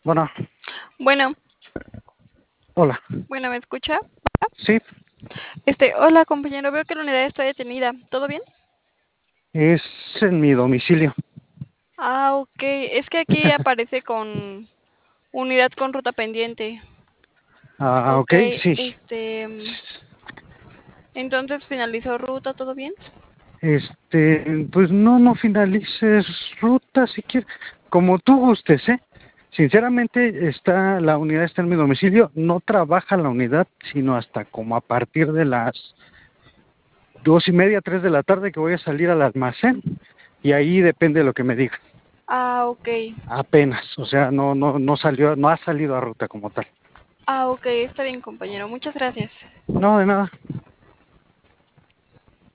Bueno, Bueno, hola. bueno, ¿me escucha? Sí, Hola compañero, veo que la unidad está detenida. ¿Todo bien? es en mi domicilio. Ah, ok. Es que aquí aparece con unidad con ruta pendiente. Ah, Ok, ok, sí. entonces finalizó ruta, ¿todo bien? Pues no finalices ruta si quieres, como tú gustes, ¿eh? Sinceramente, la unidad está en mi domicilio, no trabaja la unidad, sino hasta como a partir de las 2:30, 3 de la tarde que voy a salir al almacén, y ahí depende de lo que me digan. Ah, ok. Apenas, o sea, no salió, no ha salido a ruta como tal. Ah, ok, está bien compañero. Muchas gracias. No, de nada.